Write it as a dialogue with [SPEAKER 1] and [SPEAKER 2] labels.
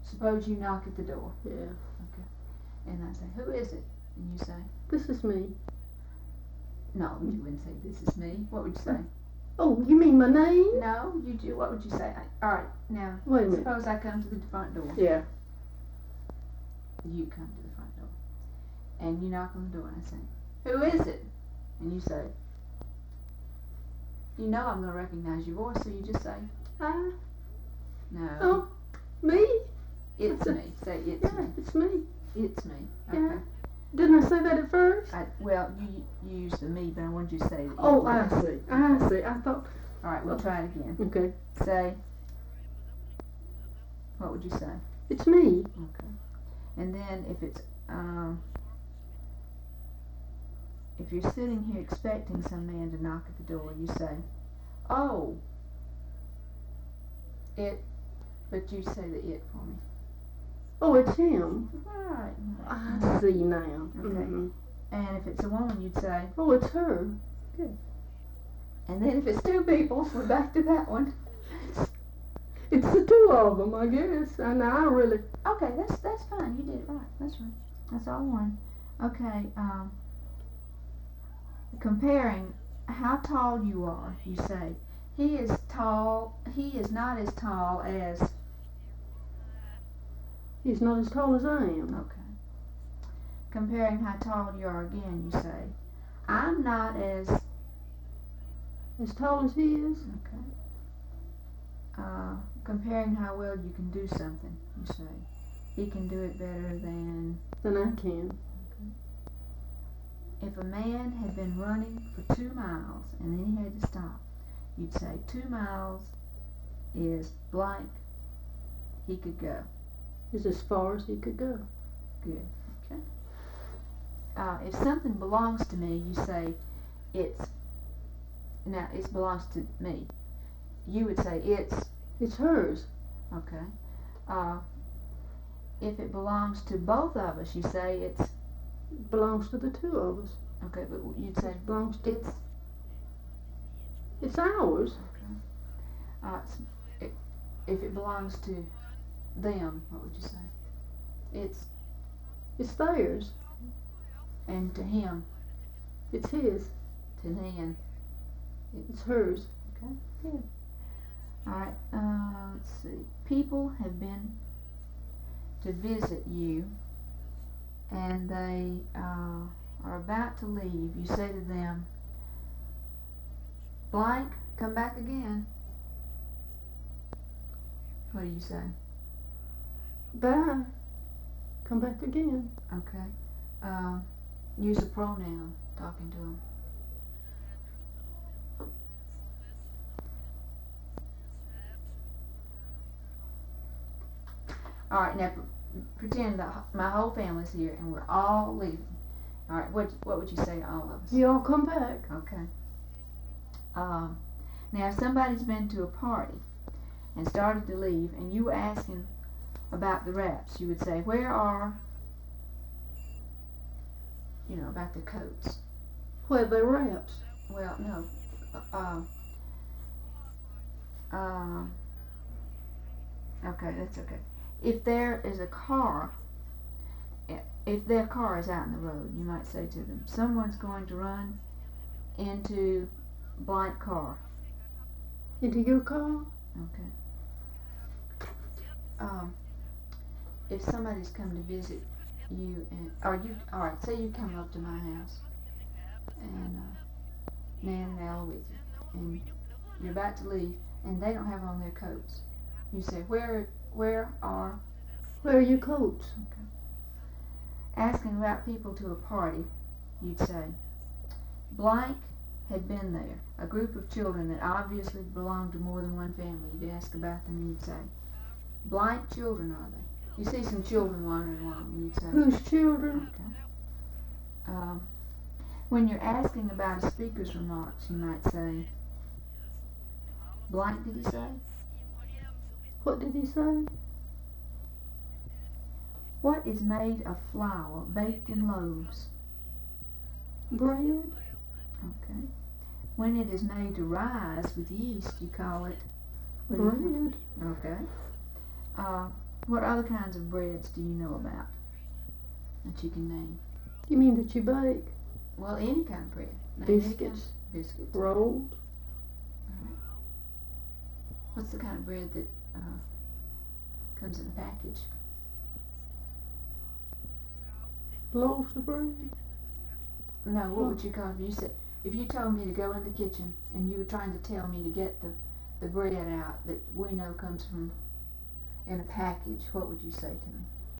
[SPEAKER 1] Suppose you knock at the door.
[SPEAKER 2] Yeah.
[SPEAKER 1] Okay. And I say, who is it? And you say,
[SPEAKER 2] This is me.
[SPEAKER 1] no, you wouldn't say, this is me. What would you say?
[SPEAKER 2] Oh, you mean my name?
[SPEAKER 1] No, you do. What would you say? Alright, now,
[SPEAKER 2] Wait a minute.
[SPEAKER 1] suppose I come to the front door.
[SPEAKER 2] Yeah.
[SPEAKER 1] You come to the front door. And you knock on the door and I say, who is it? And you say, you know I'm going to recognize your voice, so you just say,
[SPEAKER 2] Hi.
[SPEAKER 1] no,
[SPEAKER 2] Oh, me?
[SPEAKER 1] it's me. Say, it's
[SPEAKER 2] Yeah,
[SPEAKER 1] me.
[SPEAKER 2] it's me.
[SPEAKER 1] It's me. Okay.
[SPEAKER 2] Yeah. Didn't I say that at first?
[SPEAKER 1] Well, you used the me, but I wanted you to say that.
[SPEAKER 2] Oh, I see. I see. I thought.
[SPEAKER 1] Alright, we'll try it again.
[SPEAKER 2] Okay.
[SPEAKER 1] Say, what would you say?
[SPEAKER 2] It's me.
[SPEAKER 1] Okay. And then if you're sitting here expecting some man to knock at the door, you say, oh, it, but you say the it for me.
[SPEAKER 2] Oh, it's him.
[SPEAKER 1] Right.
[SPEAKER 2] I see now.
[SPEAKER 1] Okay.
[SPEAKER 2] Mhm.
[SPEAKER 1] And if it's a woman, you'd say,
[SPEAKER 2] Oh, it's her.
[SPEAKER 1] and then if it's two people, we're back to that one.
[SPEAKER 2] It's the two of them, I guess. And I really.
[SPEAKER 1] Okay, that's fine. You did it right. That's right. That's all one. Okay. Comparing how tall you are, you say, he is tall. He is not as tall as.
[SPEAKER 2] He's not as tall as I am.
[SPEAKER 1] Okay. Comparing how tall you are again, you say, I'm not as.
[SPEAKER 2] As tall as he is.
[SPEAKER 1] Okay. Comparing how well you can do something, you say, he can do it better than.
[SPEAKER 2] Then I can.
[SPEAKER 1] If a man had been running for 2 miles and then he had to stop, you'd say 2 miles is blank, he could go.
[SPEAKER 2] Is as far as he could go.
[SPEAKER 1] Good. Okay. If something belongs to me, you say it belongs to me. You would say
[SPEAKER 2] It's hers.
[SPEAKER 1] okay. If it belongs to both of us, you say it's.
[SPEAKER 2] Belongs to the two of us.
[SPEAKER 1] Okay, but you'd say
[SPEAKER 2] Belongs to.
[SPEAKER 1] it's.
[SPEAKER 2] It's ours.
[SPEAKER 1] If it belongs to them, what would you say?
[SPEAKER 2] It's theirs.
[SPEAKER 1] And to him,
[SPEAKER 2] It's his.
[SPEAKER 1] to them.
[SPEAKER 2] It's hers.
[SPEAKER 1] Okay, good. Alright, let's see. People have been to visit you and they are about to leave. You say to them, blank, come back again. What do you say?
[SPEAKER 2] Bye. Come back again.
[SPEAKER 1] Okay. Use a pronoun talking to them. Alright, now pretend that my whole family's here and we're all leaving. Alright, what would you say to all of us?
[SPEAKER 2] You all come back.
[SPEAKER 1] Okay. Now if somebody's been to a party and started to leave and you were asking about the wraps, you would say, where are, about the coats.
[SPEAKER 2] Where are they wraps?
[SPEAKER 1] Well, no. Okay, that's okay. If there is a car, if their car is out in the road, you might say to them, someone's going to run into blank car.
[SPEAKER 2] Into your car?
[SPEAKER 1] Okay. If somebody's come to visit you alright, say you come up to my house and Nan and Ella with you and you're about to leave and they don't have on their coats. You say, where are
[SPEAKER 2] your coats?
[SPEAKER 1] Okay. Asking about people to a party, you'd say, blank had been there, a group of children that obviously belonged to more than one family. You'd ask about them and you'd say, blank children are they? You see some children wandering along and you'd say,
[SPEAKER 2] Whose children?
[SPEAKER 1] Okay. When you're asking about a speaker's remarks, you might say, blank did he say?
[SPEAKER 2] What did he say?
[SPEAKER 1] What is made of flour baked in loaves?
[SPEAKER 2] Bread.
[SPEAKER 1] Okay. When it is made to rise with yeast, you call it
[SPEAKER 2] Bread.
[SPEAKER 1] Okay. What other kinds of breads do you know about that you can name?
[SPEAKER 2] You mean that you bake?
[SPEAKER 1] Well, any kind of bread. Name any kind of
[SPEAKER 2] Biscuits,
[SPEAKER 1] biscuits.
[SPEAKER 2] rolls,
[SPEAKER 1] What's the kind of bread that comes in a package?
[SPEAKER 2] loaves of bread.
[SPEAKER 1] No, what would you call it? If you told me to go in the kitchen and you were trying to tell me to get the bread out that we know comes from in a package, what would you say to me?